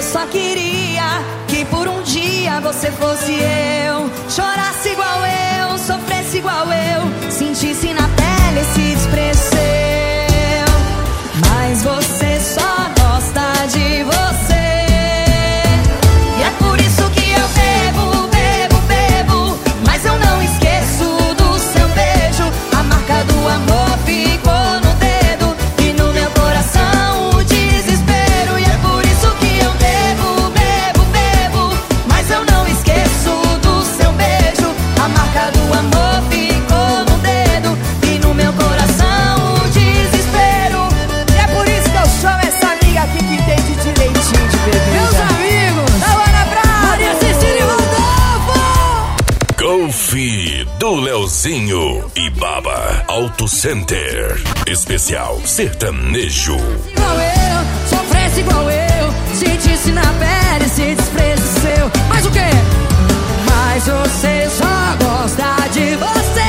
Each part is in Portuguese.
só queria que por um dia você fosse eu. Chorasse igual eu, sofresse igual eu, sentisse na pele esse desprezo seu. Mas você só gosta de você. E é por isso que eu bebo, bebo, bebo. Mas eu não esqueço do seu beijo. A marca do amor ficou no dedo e no meu coração o desespero. E é por isso que eu bebo, bebo, bebo. Mas eu não esqueço do seu beijo. A marca do amor ficou no dedo e no meu coração o desespero. E é por isso que eu chamo essa amiga aqui que entende direitinho de bebida. Meus amigos, Tawana Bravo, Maria Cecília e Rodolfo. Golfe do Leozinho e Baba Auto Center. Especial sertanejo. Igual eu, sofresse igual eu, sentisse na pele esse desprezo seu. Mas o quê? Mas você só gosta de você.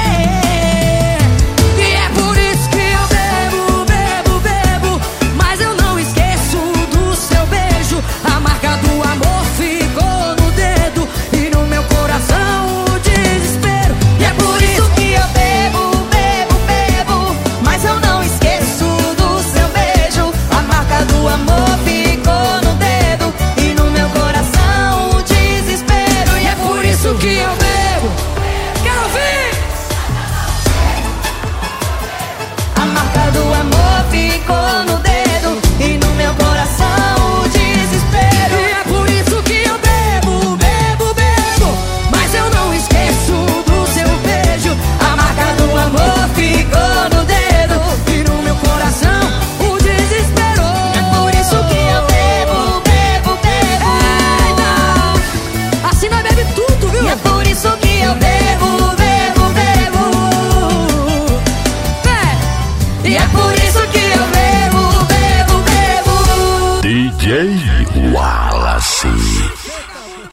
E é por isso que eu bebo, bebo, bebo. Mas eu não esqueço do seu beijo. A marca do amor ficou no dedo e no meu coração o desespero. E é por isso que eu bebo, bebo, bebo. Mas eu não esqueço do seu beijo. A marca do amor ficou no dedo e no meu coração o desespero. E é por isso que eu bebo. Quero ouvir! a marca do amor ficou no dedo e no meu coração o desespero. E é por isso que eu bebo, bebo, bebo. Mas eu não esqueço do seu beijo. A marca do amor ficou no dedo e no meu coração o desespero. É por isso que eu bebo, bebo, bebo. Eita! Assim nós bebe tudo, viu? E é por isso que eu bebo, bebo, bebo. E é por isso que eu bebo, bebo, bebo. DJ Wallace.